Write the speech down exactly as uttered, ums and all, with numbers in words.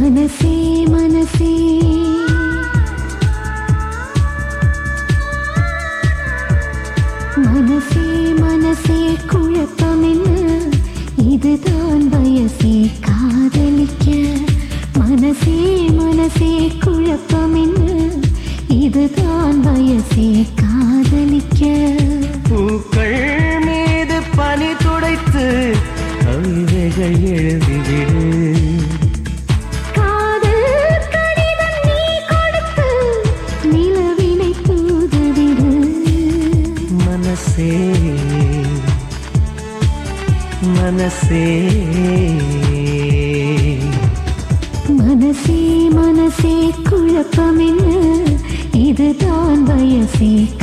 மனசே மனசே மனசே மனசே குழப்பம் என்ன இதுதான் வயசே காதலிக்க மனசே மனசே குழப்பம் என்ன இதுதான் வயசே காதலிக்க பூக்கள் மீது பனி துடைத்து கவிதைகள் எழுதிவிடு காதல் கடிதம் நீ கொடுத்து நிலவினை தூதுவிடு மனசே மனசே மனசே மனசே குழப்பம் என்ன இதுதான் வயசே